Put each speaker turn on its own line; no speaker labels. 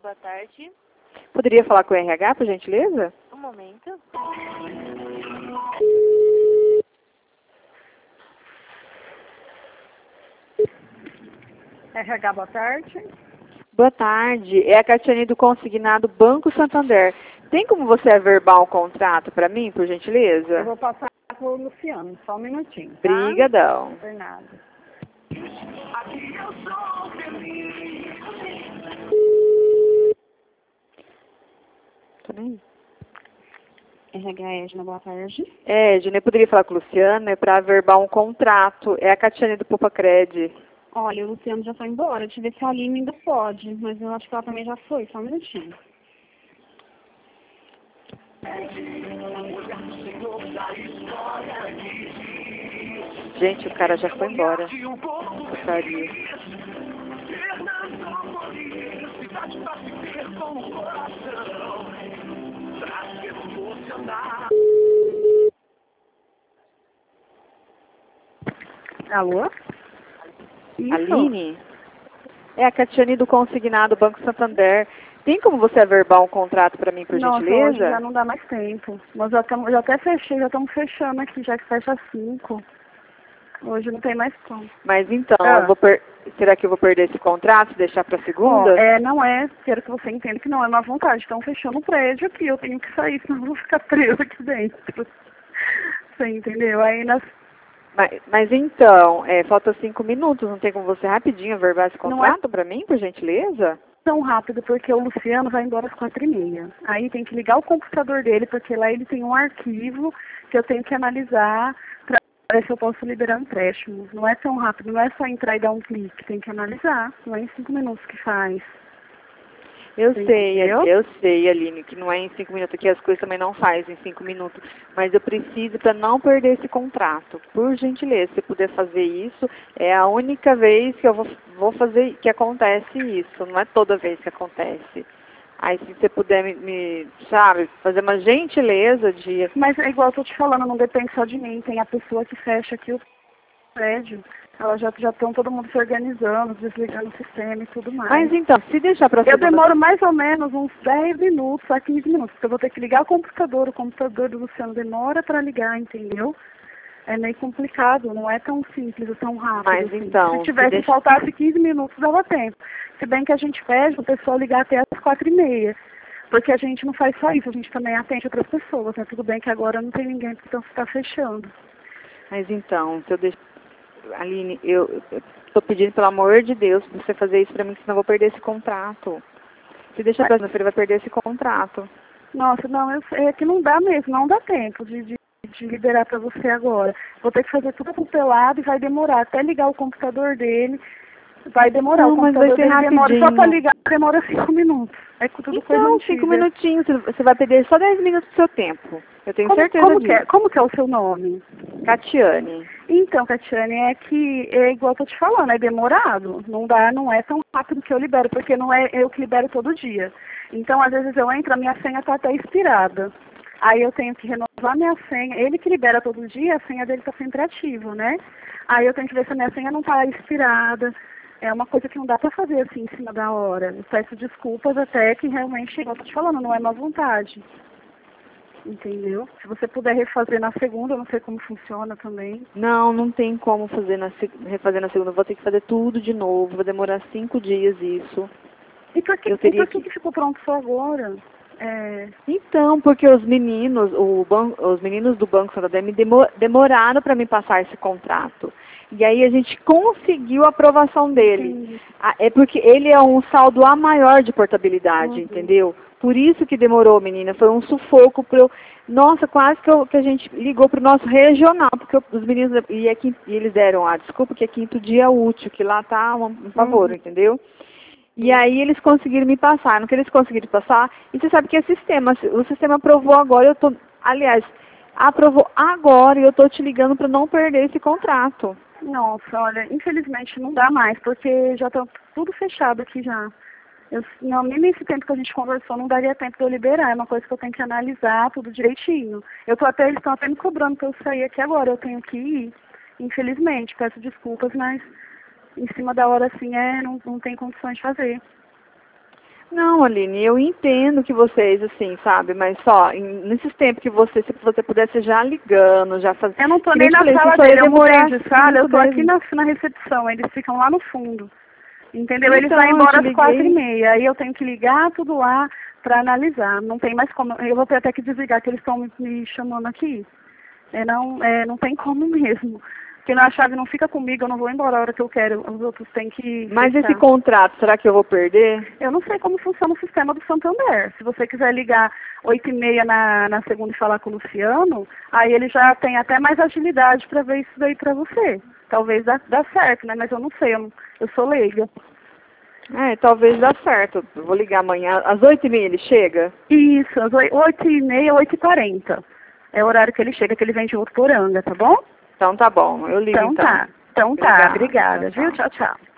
boa tarde.
Poderia falar com o RH, por gentileza?
Um momento.
RH, boa tarde.
Boa tarde. É a Catiane do Consignado Banco Santander. Tem como você averbar um contrato para mim, por gentileza?
Eu vou passar para o Luciano, só um minutinho, tá?
Brigadão.
Por nada.
Tô nem...
RH, Edna, boa tarde.
Edna, poderia falar com o Luciano? É para averbar um contrato. É a Catiane do Popacred.
Olha, o Luciano já foi embora. Deixa eu ver se a Aline ainda pode, mas eu acho que ela também já foi, só um minutinho.
Gente, o cara já foi embora. Putaria.
Alô? Isso.
Aline? É a Catiane do Consignado Banco Santander. Tem como você averbar um contrato para mim, por
Nossa,
gentileza?
hoje já não dá mais tempo. Nós já até fechei, já estamos fechando aqui, já que fecha às 5. Hoje não tem mais como.
Mas então,
Ah.
será que eu vou perder esse contrato e deixar para segunda?
Não é, quero que você entenda que não é má vontade. Estão fechando o prédio aqui, eu tenho que sair, senão eu vou ficar presa aqui dentro. Você entendeu? Aí nós...
Mas então, falta 5 minutos, não tem como você rapidinho averbar esse
Não é
contrato para mim, por gentileza?
tão rápido, porque o Luciano vai embora às 4h30. Aí tem que ligar o computador dele, porque lá ele tem um arquivo que eu tenho que analisar para ver se eu posso liberar um empréstimo. Não é tão rápido, não é só entrar e dar um clique, tem que analisar. Não é em 5 minutos que faz.
Eu
Entendeu?
sei, Aline, que não é em 5 minutos, que as coisas também não fazem em 5 minutos, mas eu preciso para não perder esse contrato. Por gentileza, se puder fazer isso, é a única vez que eu vou fazer, que acontece isso, não é toda vez que acontece. Aí se você puder sabe, fazer uma gentileza de...
Mas é igual eu tô te falando, não depende só de mim, tem a pessoa que fecha aqui o prédio. Elas já estão todo mundo se organizando, desligando o sistema e tudo mais.
Mas então, se deixar para
Eu
segunda...
demoro mais ou menos uns 10 minutos a 15 minutos, porque eu vou ter que ligar o computador do Luciano demora para ligar, entendeu? É meio complicado, não é tão simples ou tão rápido.
Mas
assim.
então,
se tivesse, faltasse 15 minutos, dava tempo. Se bem que a gente pede o pessoal ligar até às 4h30. Porque a gente não faz só isso, a gente também atende outras pessoas, né? Tudo bem que agora não tem ninguém, então está fechando.
Mas então, se eu deixar... Aline, eu estou pedindo, pelo amor de Deus, para você fazer isso para mim, senão eu vou perder esse contrato. Se deixar para segunda-feira, vai perder esse contrato.
Nossa, não, eu sei, é que não dá mesmo, não dá tempo de liberar para você agora. Vou ter que fazer tudo atropelado e vai demorar. Até ligar o computador dele, vai demorar.
Não,
o
mas
computador
vai ser
dele demora, só para
rapidinho.
ligar demora 5 minutos. É tudo coisa
Então,
antiga.
5 minutinhos, você vai perder só 10 minutos do seu tempo. Eu tenho certeza disso.
Como que é o seu nome?
Catiane.
Então, Catiane, é que é igual eu tô te falando, é demorado. Não dá, não é tão rápido que eu libero, porque não é eu que libero todo dia. Então, às vezes eu entro, a minha senha tá até expirada. Aí eu tenho que renovar minha senha. Ele que libera todo dia, a senha dele tá sempre ativa, né? Aí eu tenho que ver se a minha senha não tá expirada. É uma coisa que não dá pra fazer assim em cima da hora. Eu peço desculpas até que realmente, igual eu tô te falando, não é má vontade. Entendeu? Se você puder refazer na segunda, eu não sei como funciona também.
Não tem como refazer na segunda. Eu vou ter que fazer tudo de novo. Vai demorar 5 dias isso.
E por que que ficou pronto só agora?
Então, porque os meninos, os meninos do Banco Santander me demoraram para me passar esse contrato. E aí a gente conseguiu a aprovação dele.
Entendi.
É porque ele é um saldo a maior de portabilidade, entendeu? Por isso que demorou, menina. Foi um sufoco para eu... Nossa, quase que a gente ligou para o nosso regional, porque os meninos... E eles deram a desculpa que é 5º dia útil, que lá tá um favor, entendeu? E aí eles conseguiram me passar. No que eles conseguiram passar, e você sabe que é sistema. O sistema aprovou agora, aliás, aprovou agora e eu tô te ligando para não perder esse contrato.
Nossa, olha, infelizmente não dá mais, porque já tá tudo fechado aqui já. Não, nem nesse tempo que a gente conversou não daria tempo de eu liberar. É uma coisa que eu tenho que analisar tudo direitinho. Eles estão até me cobrando para eu sair aqui agora. Eu tenho que ir, infelizmente. Peço desculpas, mas em cima da hora assim não tem condições de fazer.
Não, Aline, eu entendo que vocês, assim, sabe, mas só, nesses tempos que você, se você pudesse já ligando, já fazendo...
Eu não tô nem na sala dele, eu mudei de sala, eu tô aqui na recepção, eles ficam lá no fundo. Entendeu? Eles vão embora às 4h30, aí eu tenho que ligar tudo lá para analisar. Não tem mais como, eu vou ter até que desligar, que eles estão me chamando aqui. Não tem como mesmo. Porque a chave não fica comigo, eu não vou embora a hora que eu quero, os outros têm que...
Mas
fechar.
esse contrato, será que eu vou perder?
Eu não sei como funciona o sistema do Santander. Se você quiser ligar 8h30 na segunda e falar com o Luciano, aí ele já tem até mais agilidade para ver isso daí para você. Talvez dá certo, né? Mas eu não sei, eu sou leiga.
Talvez dá certo. Eu vou ligar amanhã. Às 8h30 ele chega?
Isso, às 8h30, 8h40. É o horário que ele chega, que ele vem de Votuporanga, tá bom?
Então tá bom, eu ligo então.
Então tá. Obrigada, viu? Tchau, tchau.